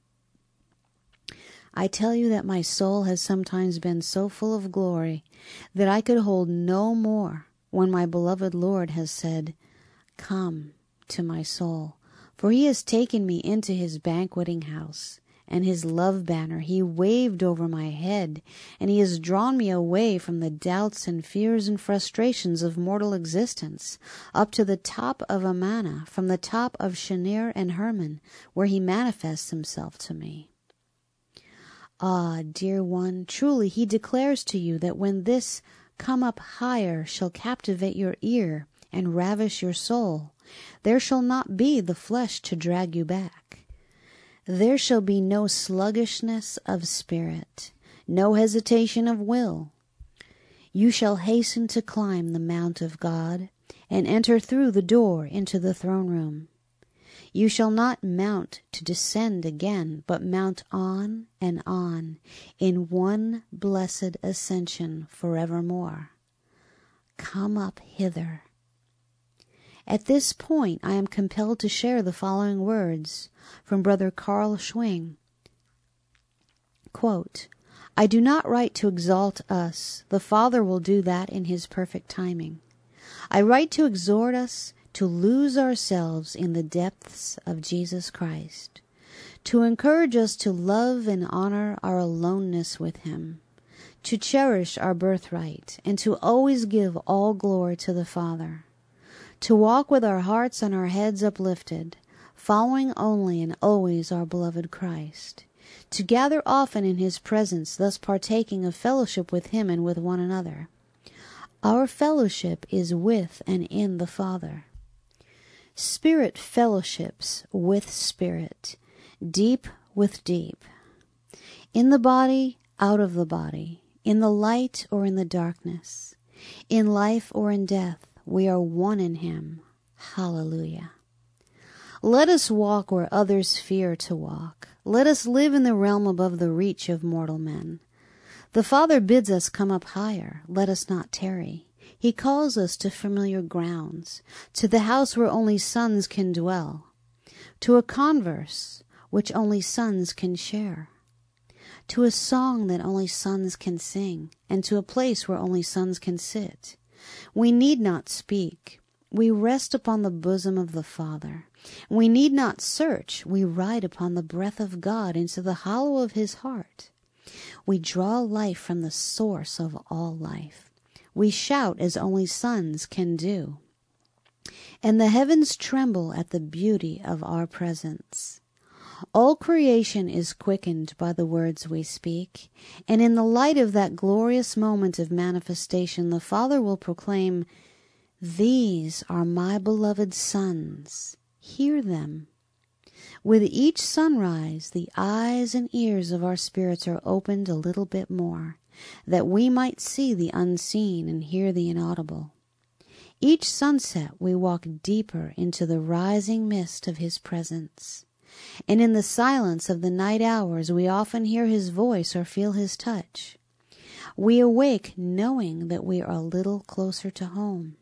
I tell you that my soul has sometimes been so full of glory that I could hold no more when my beloved Lord has said, come to my soul, for He has taken me into His banqueting house, and His love banner He waved over my head, and He has drawn me away from the doubts and fears and frustrations of mortal existence, up to the top of Amana, from the top of Shenir and Hermon, where He manifests Himself to me. Ah, dear one, truly He declares to you that when this come up higher shall captivate your ear and ravish your soul, there shall not be the flesh to drag you back. There shall be no sluggishness of spirit, no hesitation of will. You shall hasten to climb the mount of God and enter through the door into the throne room. You shall not mount to descend again, but mount on and on in one blessed ascension forevermore. Come up hither. At this point, I am compelled to share the following words from Brother Carl Schwing. Quote, I do not write to exalt us. The Father will do that in His perfect timing. I write to exhort us to lose ourselves in the depths of Jesus Christ, to encourage us to love and honor our aloneness with Him, to cherish our birthright, and to always give all glory to the Father, to walk with our hearts and our heads uplifted, following only and always our beloved Christ, to gather often in His presence, thus partaking of fellowship with Him and with one another. Our fellowship is with and in the Father. Spirit fellowships with spirit, deep with deep. In the body, out of the body. In the light or in the darkness, in life or in death, we are one in him. Hallelujah. Let us walk where others fear to walk. Let us live in the realm above the reach of mortal men. The Father bids us come up higher. Let us not tarry. He calls us to familiar grounds, to the house where only sons can dwell, to a converse which only sons can share, to a song that only sons can sing, and to a place where only sons can sit. We need not speak. We rest upon the bosom of the Father. We need not search. We ride upon the breath of God into the hollow of his heart. We draw life from the source of all life. We shout as only sons can do. And the heavens tremble at the beauty of our presence. All creation is quickened by the words we speak, and in the light of that glorious moment of manifestation, the Father will proclaim, "These are my beloved sons. Hear them." With each sunrise, the eyes and ears of our spirits are opened a little bit more, that we might see the unseen and hear the inaudible. Each sunset we walk deeper into the rising mist of his presence. And in the silence of the night hours, we often hear his voice or feel his touch. We awake knowing that we are a little closer to home.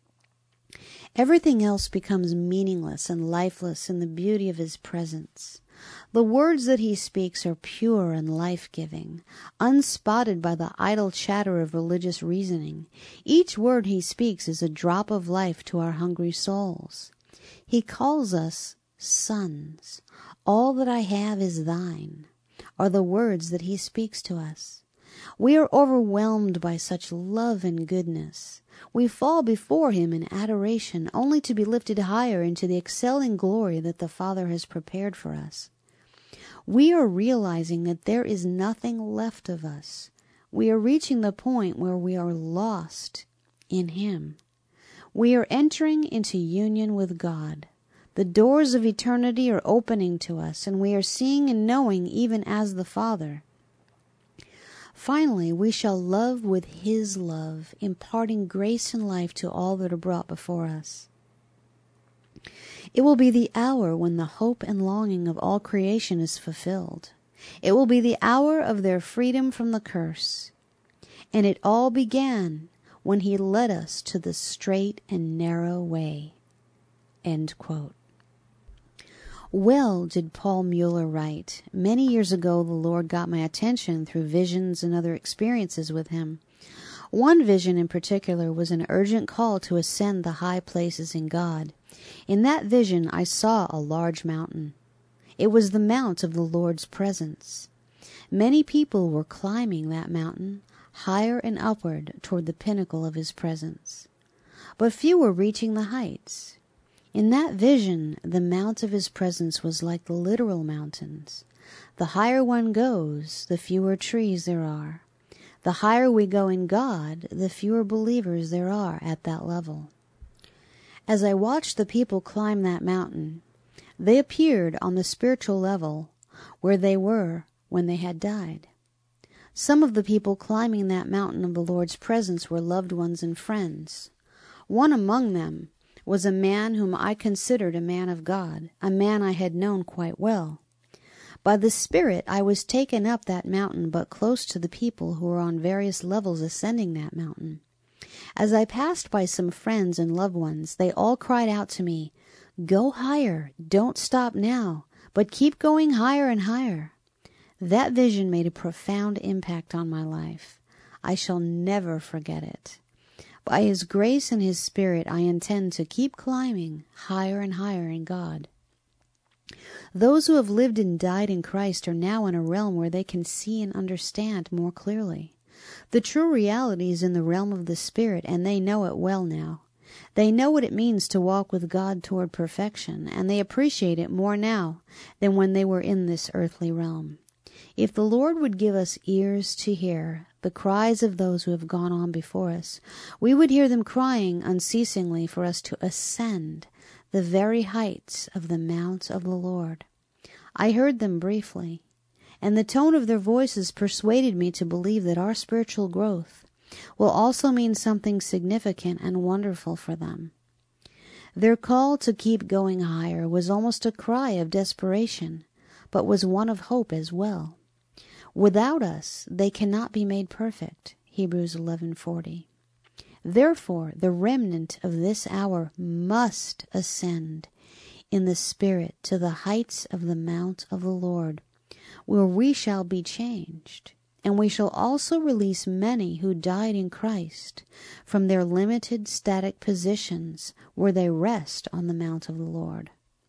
Everything else becomes meaningless and lifeless in the beauty of his presence. The words that he speaks are pure and life-giving, unspotted by the idle chatter of religious reasoning. Each word he speaks is a drop of life to our hungry souls. He calls us sons. All that I have is thine, are the words that he speaks to us. We are overwhelmed by such love and goodness. We fall before him in adoration, only to be lifted higher into the excelling glory that the Father has prepared for us. We are realizing that there is nothing left of us. We are reaching the point where we are lost in him. We are entering into union with God. The doors of eternity are opening to us, and we are seeing and knowing even as the Father. Finally, we shall love with his love, imparting grace and life to all that are brought before us. It will be the hour when the hope and longing of all creation is fulfilled. It will be the hour of their freedom from the curse. And it all began when he led us to the straight and narrow way. End quote. Well did Paul Mueller write. Many years ago, the Lord got my attention through visions and other experiences with him. One vision in particular was an urgent call to ascend the high places in God. In that vision, I saw a large mountain. It was the mount of the Lord's presence. Many people were climbing that mountain, higher and upward toward the pinnacle of his presence. But few were reaching the heights. In that vision, the mount of his presence was like the literal mountains. The higher one goes, the fewer trees there are. The higher we go in God, the fewer believers there are at that level. As I watched the people climb that mountain, they appeared on the spiritual level where they were when they had died. Some of the people climbing that mountain of the Lord's presence were loved ones and friends. One among them was a man whom I considered a man of God, a man I had known quite well. By the Spirit I was taken up that mountain, but close to the people who were on various levels ascending that mountain. As I passed by some friends and loved ones, they all cried out to me, "Go higher, don't stop now, but keep going higher and higher." That vision made a profound impact on my life. I shall never forget it. By his grace and his Spirit, I intend to keep climbing higher and higher in God. Those who have lived and died in Christ are now in a realm where they can see and understand more clearly. The true reality is in the realm of the Spirit, and they know it well now. They know what it means to walk with God toward perfection, and they appreciate it more now than when they were in this earthly realm. If the Lord would give us ears to hear the cries of those who have gone on before us, we would hear them crying unceasingly for us to ascend the very heights of the mount of the Lord. I heard them briefly, and the tone of their voices persuaded me to believe that our spiritual growth will also mean something significant and wonderful for them. Their call to keep going higher was almost a cry of desperation, but was one of hope as well. Without us, they cannot be made perfect. Hebrews eleven forty. Therefore, the remnant of this hour must ascend in the Spirit to the heights of the mount of the Lord, where we shall be changed, and we shall also release many who died in Christ from their limited static positions where they rest on the mount of the Lord.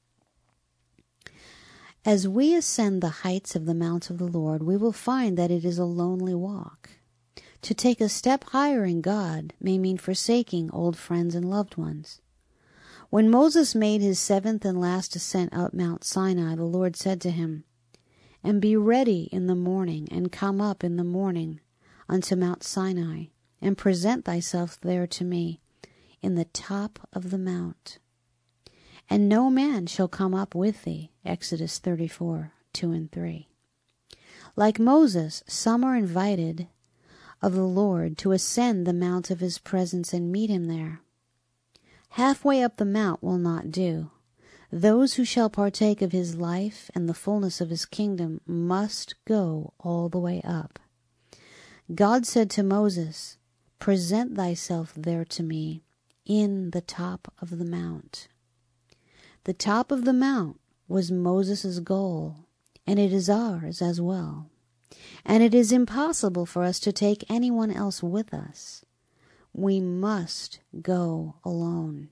As we ascend the heights of the mount of the Lord, we will find that it is a lonely walk. To take a step higher in God may mean forsaking old friends and loved ones. When Moses made his seventh and last ascent up Mount Sinai, the Lord said to him, "And be ready in the morning, and come up in the morning unto Mount Sinai, and present thyself there to me in the top of the mount. And no man shall come up with thee." Exodus thirty-four, two and three. Like Moses, some are invited of the Lord to ascend the mount of his presence and meet him there. Halfway up the mount will not do. Those who shall partake of his life and the fullness of his kingdom must go all the way up. God said to Moses, "Present thyself there to me in the top of the mount." The top of the mount was Moses' goal, and it is ours as well. And it is impossible for us to take anyone else with us. We must go alone.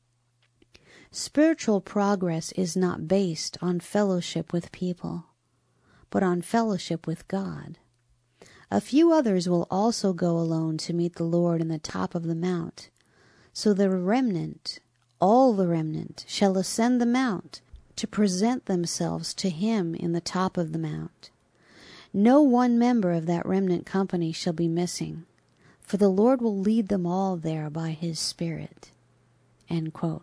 Spiritual progress is not based on fellowship with people, but on fellowship with God. A few others will also go alone to meet the Lord in the top of the mount. So the remnant, all the remnant, shall ascend the mount to present themselves to him in the top of the mount. No one member of that remnant company shall be missing, for the Lord will lead them all there by his Spirit. End quote.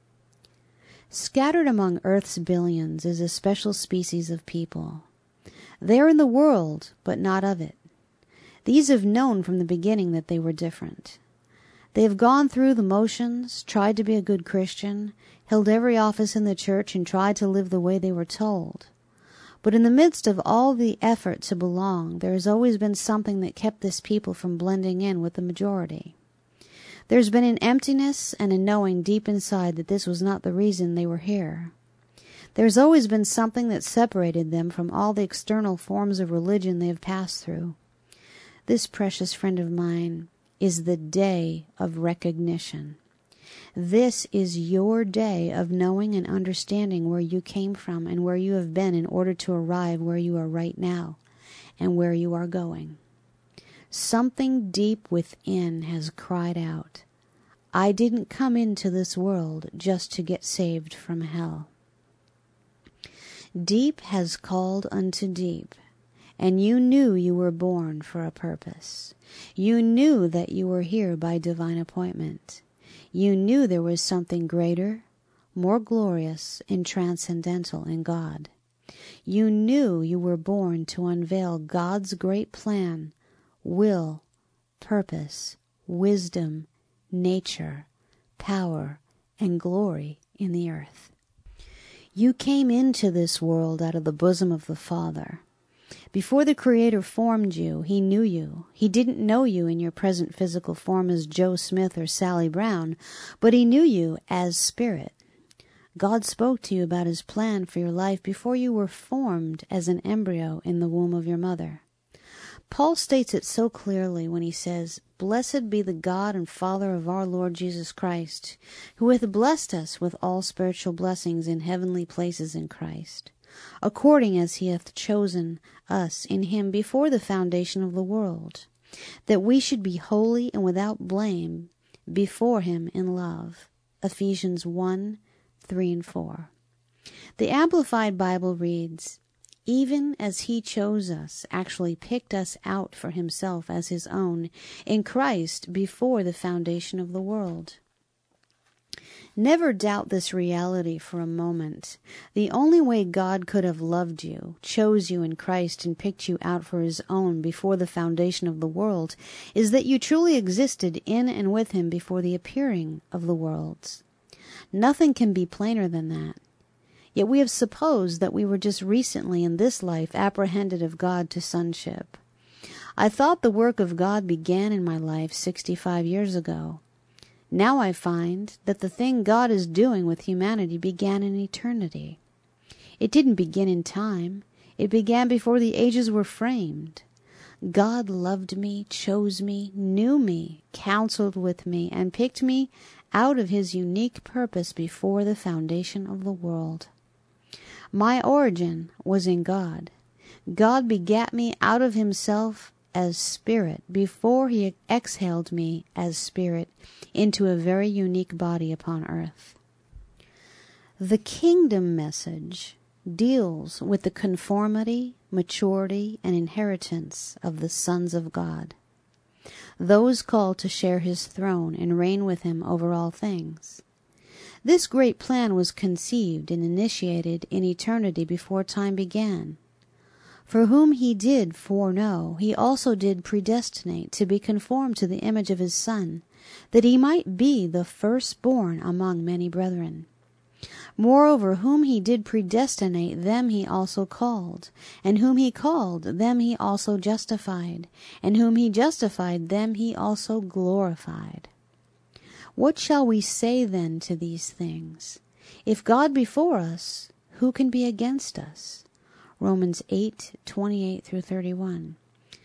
Scattered among Earth's billions is a special species of people. They are in the world, but not of it. These have known from the beginning that they were different. They have gone through the motions, tried to be a good Christian, held every office in the church, and tried to live the way they were told. But in the midst of all the effort to belong, there has always been something that kept this people from blending in with the majority. There's been an emptiness and a knowing deep inside that this was not the reason they were here. There's always been something that separated them from all the external forms of religion they have passed through. This precious friend of mine is the day of recognition. This is your day of knowing and understanding where you came from and where you have been in order to arrive where you are right now and where you are going. Something deep within has cried out, "I didn't come into this world just to get saved from hell." Deep has called unto deep, and you knew you were born for a purpose. You knew that you were here by divine appointment. You knew there was something greater, more glorious, and transcendental in God. You knew you were born to unveil God's great plan, will, purpose, wisdom, nature, power, and glory in the earth. You came into this world out of the bosom of the Father. Before the Creator formed you, He knew you. He didn't know you in your present physical form as Joe Smith or Sally Brown, but He knew you as Spirit. God spoke to you about His plan for your life before you were formed as an embryo in the womb of your mother. Paul states it so clearly when he says, "Blessed be the God and Father of our Lord Jesus Christ, who hath blessed us with all spiritual blessings in heavenly places in Christ, according as He hath chosen us in Him before the foundation of the world, that we should be holy and without blame before Him in love." Ephesians one, three and four. The Amplified Bible reads, "Even as He chose us, actually picked us out for Himself as His own, in Christ before the foundation of the world." Never doubt this reality for a moment. The only way God could have loved you, chose you in Christ, and picked you out for his own before the foundation of the world is that you truly existed in and with him before the appearing of the worlds. Nothing can be plainer than that. Yet we have supposed that we were just recently in this life apprehended of God to sonship. I thought the work of God began in my life sixty-five years ago. Now I find that the thing God is doing with humanity began in eternity. It didn't begin in time. It began before the ages were framed. God loved me, chose me, knew me, counseled with me, and picked me out of his unique purpose before the foundation of the world. My origin was in God. God begat me out of himself as spirit before he exhaled me as spirit into a very unique body upon earth. The kingdom message deals with the conformity, maturity, and inheritance of the sons of God, those called to share his throne and reign with him over all things. This great plan was conceived and initiated in eternity before time began. For whom he did foreknow, he also did predestinate to be conformed to the image of his Son, that he might be the firstborn among many brethren. Moreover, whom he did predestinate, them he also called. And whom he called, them he also justified. And whom he justified, them he also glorified. What shall we say then to these things? If God be for us, who can be against us? Romans eight, twenty-eight through thirty-one.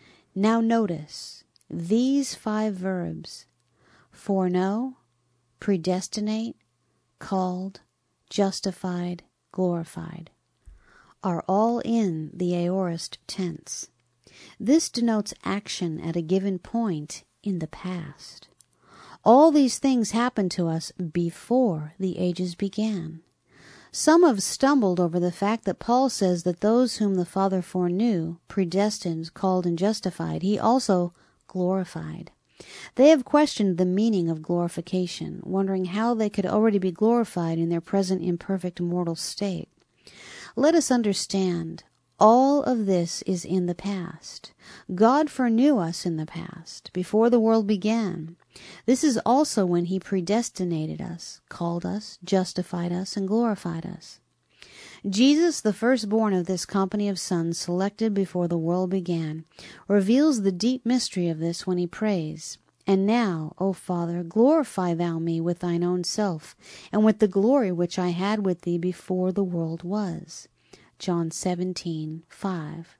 Now notice these five verbs: foreknow, predestinate, called, justified, glorified, are all in the aorist tense. This denotes action at a given point in the past. All these things happened to us before the ages began. Some have stumbled over the fact that Paul says that those whom the Father foreknew, predestined, called, and justified, he also glorified. They have questioned the meaning of glorification, wondering how they could already be glorified in their present imperfect mortal state. Let us understand, all of this is in the past. God foreknew us in the past, before the world began. This is also when he predestinated us, called us, justified us, and glorified us. Jesus, the firstborn of this company of sons selected before the world began, reveals the deep mystery of this when he prays, And now, O Father, glorify thou me with thine own self, and with the glory which I had with thee before the world was. John seventeen, five.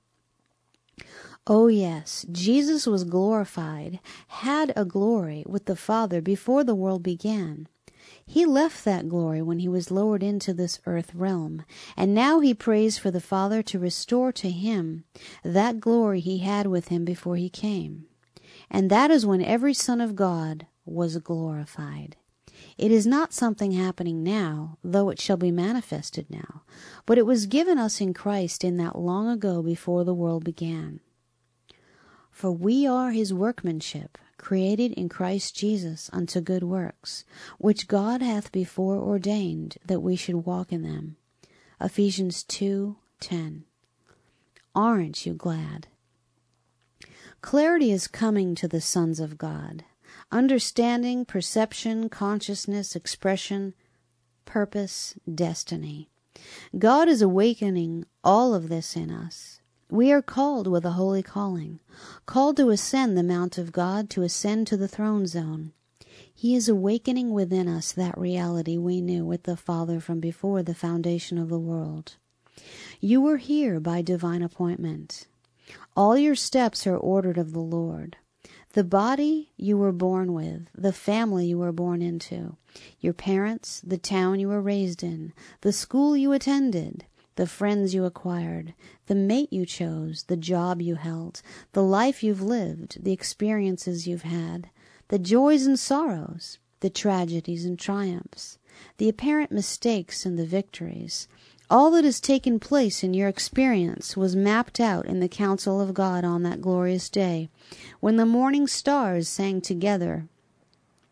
Oh yes, Jesus was glorified, had a glory with the Father before the world began. He left that glory when he was lowered into this earth realm, and now he prays for the Father to restore to him that glory he had with him before he came. And that is when every son of God was glorified. It is not something happening now, though it shall be manifested now, but it was given us in Christ in that long ago before the world began. For we are his workmanship, created in Christ Jesus unto good works, which God hath before ordained that we should walk in them. Ephesians two ten. Aren't you glad? Clarity is coming to the sons of God. Understanding, perception, consciousness, expression, purpose, destiny. God is awakening all of this in us. We are called with a holy calling, called to ascend the mount of God, to ascend to the throne zone. He is awakening within us that reality we knew with the Father from before the foundation of the world. You were here by divine appointment. All your steps are ordered of the Lord. The body you were born with, the family you were born into, your parents, the town you were raised in, the school you attended, the friends you acquired, the mate you chose, the job you held, the life you've lived, the experiences you've had, the joys and sorrows, the tragedies and triumphs, the apparent mistakes and the victories. All that has taken place in your experience was mapped out in the counsel of God on that glorious day, when the morning stars sang together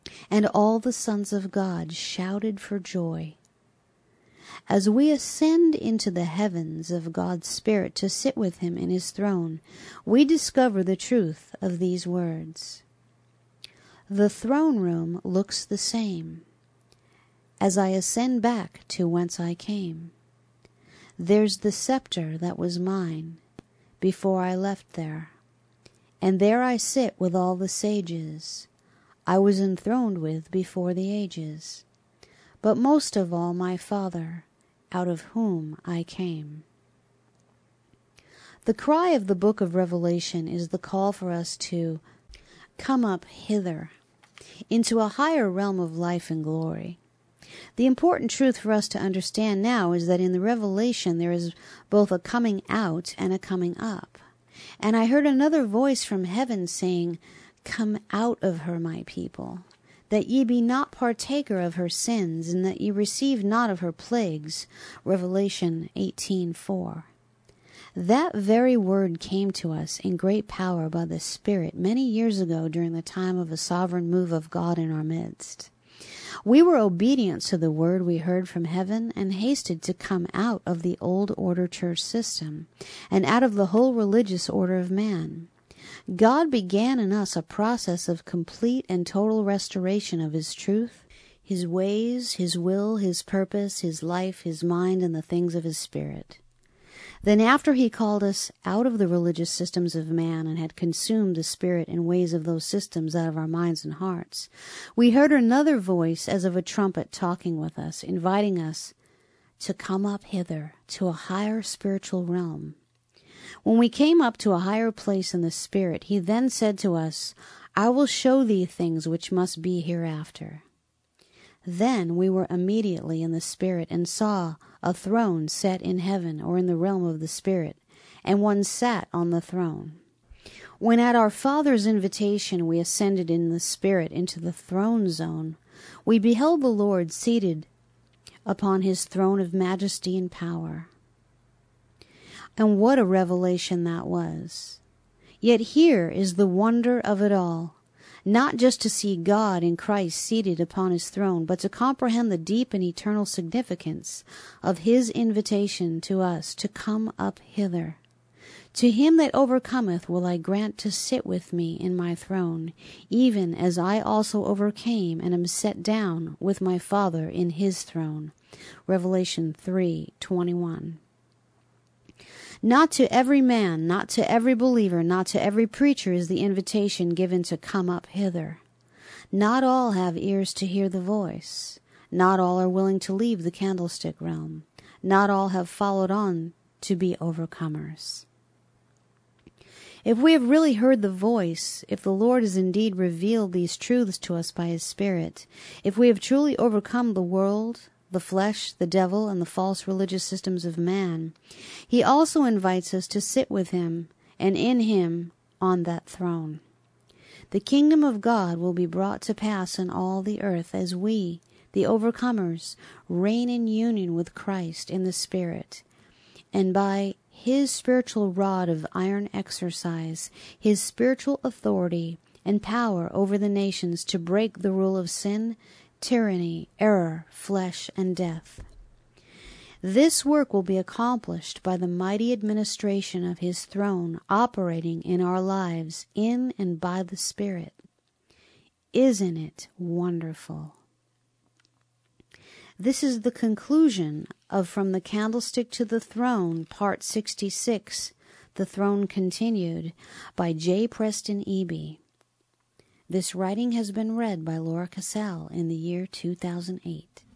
and all the sons of God shouted for joy. As we ascend into the heavens of God's Spirit to sit with him in his throne, we discover the truth of these words. The throne room looks the same as I ascend back to whence I came. There's the scepter that was mine before I left there, and there I sit with all the sages I was enthroned with before the ages, but most of all my Father, out of whom I came. The cry of the book of Revelation is the call for us to come up hither, into a higher realm of life and glory. The important truth for us to understand now is that in the Revelation there is both a coming out and a coming up. And I heard another voice from heaven saying, Come out of her, my people, that ye be not partaker of her sins, and that ye receive not of her plagues. Revelation eighteen four. That very word came to us in great power by the Spirit many years ago during the time of a sovereign move of God in our midst. We were obedient to the word we heard from heaven and hasted to come out of the old order church system and out of the whole religious order of man. God began in us a process of complete and total restoration of his truth, his ways, his will, his purpose, his life, his mind, and the things of his spirit. Then after he called us out of the religious systems of man and had consumed the spirit and ways of those systems out of our minds and hearts, we heard another voice as of a trumpet talking with us, inviting us to come up hither to a higher spiritual realm. When we came up to a higher place in the Spirit, he then said to us, I will show thee things which must be hereafter. Then we were immediately in the Spirit and saw a throne set in heaven or in the realm of the Spirit, and one sat on the throne. When at our Father's invitation we ascended in the Spirit into the throne zone, we beheld the Lord seated upon his throne of majesty and power. And what a revelation that was. Yet here is the wonder of it all. Not just to see God in Christ seated upon his throne, but to comprehend the deep and eternal significance of his invitation to us to come up hither. To him that overcometh will I grant to sit with me in my throne, even as I also overcame and am set down with my Father in his throne. Revelation three twenty-one. Not to every man, not to every believer, not to every preacher is the invitation given to come up hither. Not all have ears to hear the voice. Not all are willing to leave the candlestick realm. Not all have followed on to be overcomers. If we have really heard the voice, if the Lord has indeed revealed these truths to us by his Spirit, if we have truly overcome the world, the flesh, the devil, and the false religious systems of man, he also invites us to sit with him and in him on that throne. The kingdom of God will be brought to pass in all the earth as we, the overcomers, reign in union with Christ in the Spirit, and by his spiritual rod of iron exercise, his spiritual authority and power over the nations to break the rule of sin, tyranny, error, flesh, and death. This work will be accomplished by the mighty administration of his throne operating in our lives in and by the Spirit. Isn't it wonderful? This is the conclusion of From the Candlestick to the Throne, Part sixty-six, The Throne Continued, by J. Preston Eby. This writing has been read by Laura Cassell in the year two thousand eight.